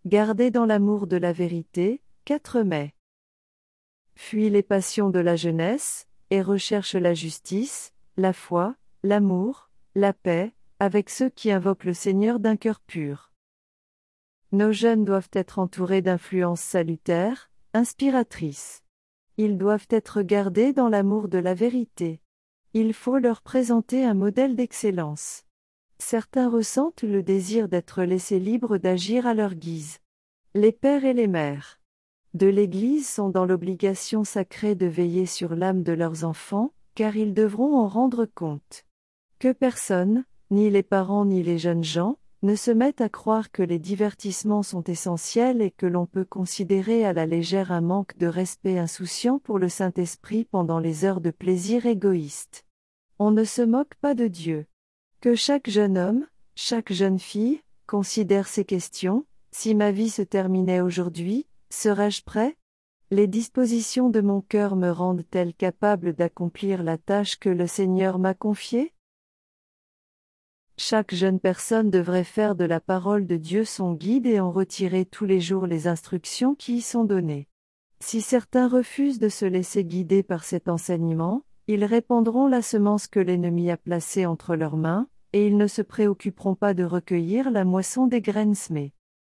Gardez dans l'amour de la vérité. 4 mai. Fuis les passions de la jeunesse, et recherche la justice, la foi, l'amour, la paix, avec ceux qui invoquent le Seigneur d'un cœur pur. Nos jeunes doivent être entourés d'influences salutaires, inspiratrices. Ils doivent être gardés dans l'amour de la vérité. Il faut leur présenter un modèle d'excellence. Certains ressentent le désir d'être laissés libres d'agir à leur guise. Les pères et les mères de l'Église sont dans l'obligation sacrée de veiller sur l'âme de leurs enfants, car ils devront en rendre compte. Que personne, ni les parents ni les jeunes gens, ne se mettent à croire que les divertissements sont essentiels et que l'on peut considérer à la légère un manque de respect insouciant pour le Saint-Esprit pendant les heures de plaisir égoïste. On ne se moque pas de Dieu. Que chaque jeune homme, chaque jeune fille, considère ces questions: si ma vie se terminait aujourd'hui, serais-je prêt? Les dispositions de mon cœur me rendent-elles capable d'accomplir la tâche que le Seigneur m'a confiée? Chaque jeune personne devrait faire de la parole de Dieu son guide et en retirer tous les jours les instructions qui y sont données. Si certains refusent de se laisser guider par cet enseignement, ils répandront la semence que l'ennemi a placée entre leurs mains, et ils ne se préoccuperont pas de recueillir la moisson des graines semées.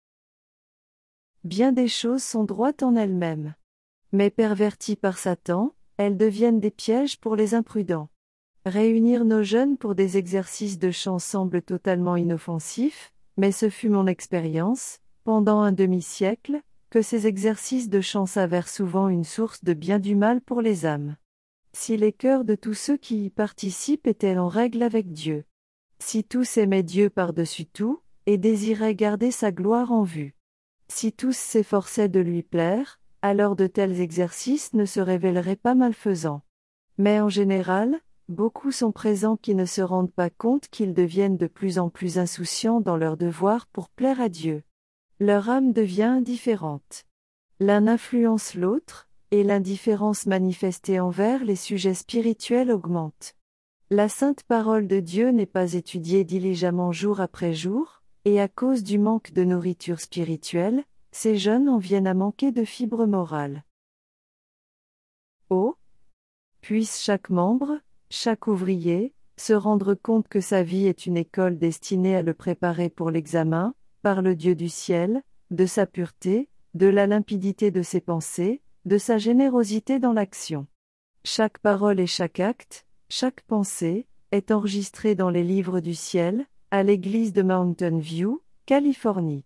Bien des choses sont droites en elles-mêmes. Mais perverties par Satan, elles deviennent des pièges pour les imprudents. Réunir nos jeunes pour des exercices de chant semble totalement inoffensif, mais ce fut mon expérience, pendant un demi-siècle, que ces exercices de chant s'avèrent souvent une source de bien du mal pour les âmes. Si les cœurs de tous ceux qui y participent étaient en règle avec Dieu. Si tous aimaient Dieu par-dessus tout, et désiraient garder sa gloire en vue. Si tous s'efforçaient de lui plaire, alors de tels exercices ne se révéleraient pas malfaisants. Mais en général, beaucoup sont présents qui ne se rendent pas compte qu'ils deviennent de plus en plus insouciants dans leur devoir pour plaire à Dieu. Leur âme devient indifférente. L'un influence l'autre, et l'indifférence manifestée envers les sujets spirituels augmente. La sainte parole de Dieu n'est pas étudiée diligemment jour après jour, et à cause du manque de nourriture spirituelle, ces jeunes en viennent à manquer de fibres morales. Oh! Puisse chaque membre, chaque ouvrier, se rendre compte que sa vie est une école destinée à le préparer pour l'examen, par le Dieu du ciel, de sa pureté, de la limpidité de ses pensées, de sa générosité dans l'action. Chaque parole et chaque acte, chaque pensée, est enregistrée dans les livres du ciel, à l'église de Mountain View, Californie.